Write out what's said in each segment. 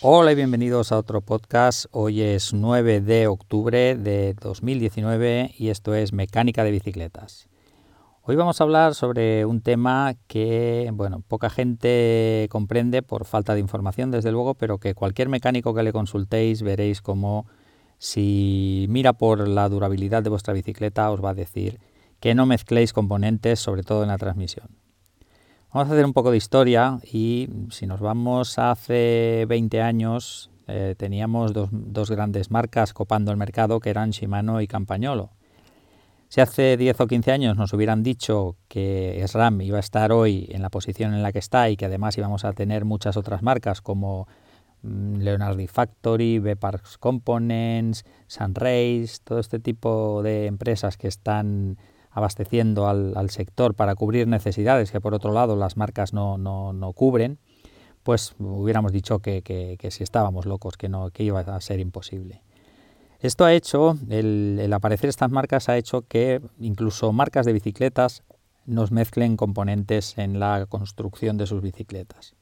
Hola y bienvenidos a otro podcast. Hoy es 9 de octubre de 2019 y esto es Mecánica de Bicicletas. Hoy vamos a hablar sobre un tema que, poca gente comprende por falta de información, desde luego, pero que cualquier mecánico que le consultéis veréis como si mira por la durabilidad de vuestra bicicleta os va a decir que no mezcléis componentes, sobre todo en la transmisión. Vamos a hacer un poco de historia y si nos vamos a hace 20 años teníamos dos grandes marcas copando el mercado que eran Shimano y Campagnolo. Si hace 10 o 15 años nos hubieran dicho que SRAM iba a estar hoy en la posición en la que está y que además íbamos a tener muchas otras marcas como Leonardo Factory, B-Parts Components, Sunrace, todo este tipo de empresas que están abasteciendo al sector para cubrir necesidades que por otro lado las marcas no cubren, pues hubiéramos dicho que si estábamos locos, que iba a ser imposible. Esto ha hecho, el aparecer de estas marcas ha hecho que incluso marcas de bicicletas nos mezclen componentes en la construcción de sus bicicletas.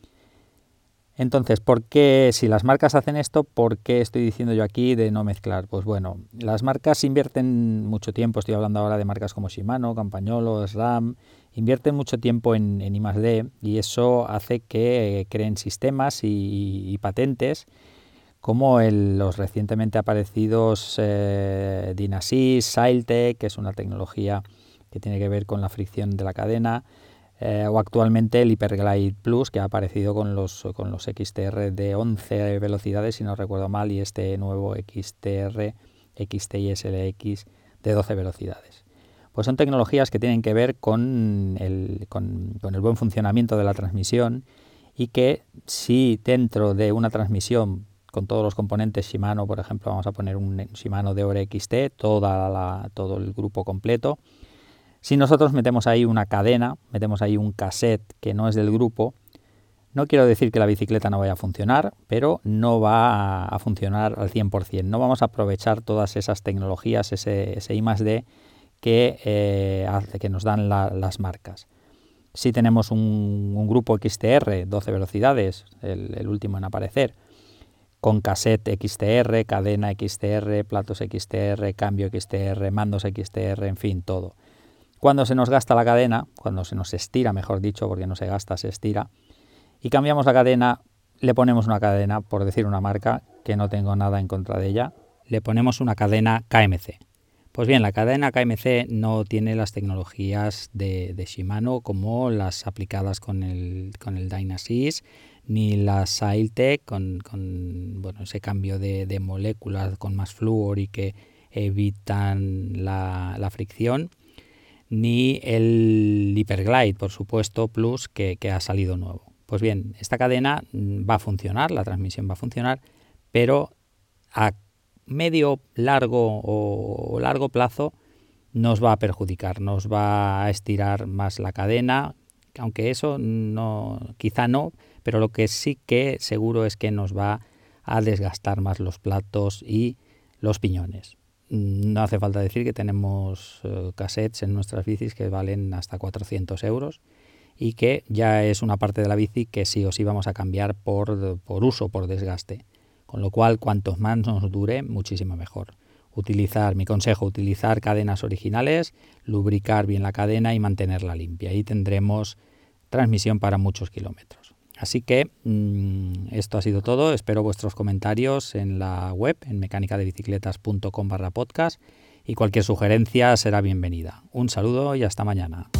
Entonces, ¿por qué, si las marcas hacen esto, por qué estoy diciendo yo aquí de no mezclar? Pues bueno, las marcas invierten mucho tiempo, estoy hablando ahora de marcas como Shimano, Campagnolo, SRAM, invierten mucho tiempo en I+D y eso hace que creen sistemas y patentes como los recientemente aparecidos Dynasys, Sailtec, que es una tecnología que tiene que ver con la fricción de la cadena, o actualmente el Hyperglide Plus, que ha aparecido con los XTR de 11 velocidades, si no recuerdo mal, y este nuevo XTR, XT y SLX de 12 velocidades. Pues son tecnologías que tienen que ver con el buen funcionamiento de la transmisión y que si dentro de una transmisión con todos los componentes Shimano, por ejemplo, vamos a poner un Shimano Deore XT, todo el grupo completo. Si nosotros metemos ahí una cadena, metemos ahí un cassette que no es del grupo, no quiero decir que la bicicleta no vaya a funcionar, pero no va a funcionar al 100%. No vamos a aprovechar todas esas tecnologías, ese I+D que nos dan las marcas. Si tenemos un grupo XTR, 12 velocidades, el último en aparecer, con cassette XTR, cadena XTR, platos XTR, cambio XTR, mandos XTR, en fin, todo. Cuando se nos gasta la cadena, cuando se nos estira, mejor dicho, porque no se gasta, se estira, y cambiamos la cadena, le ponemos una cadena, por decir una marca, que no tengo nada en contra de ella, le ponemos una cadena KMC. Pues bien, la cadena KMC no tiene las tecnologías de Shimano como las aplicadas con el Dynasys, ni la Sailtec con ese cambio de moléculas con más flúor y que evitan la fricción, ni el Hyperglide, por supuesto, Plus, que ha salido nuevo. Pues bien, esta cadena va a funcionar, la transmisión va a funcionar, pero a medio, largo o largo plazo nos va a perjudicar, nos va a estirar más la cadena, aunque eso quizá no, pero lo que sí que seguro es que nos va a desgastar más los platos y los piñones. No hace falta decir que tenemos cassettes en nuestras bicis que valen hasta 400 euros y que ya es una parte de la bici que sí o sí vamos a cambiar por uso, por desgaste. Con lo cual, cuanto más nos dure, muchísimo mejor. Mi consejo, utilizar cadenas originales, lubricar bien la cadena y mantenerla limpia. Ahí tendremos transmisión para muchos kilómetros. Así que esto ha sido todo. Espero vuestros comentarios en la web, en mecanicadebicicletas.com/podcast, y cualquier sugerencia será bienvenida. Un saludo y hasta mañana.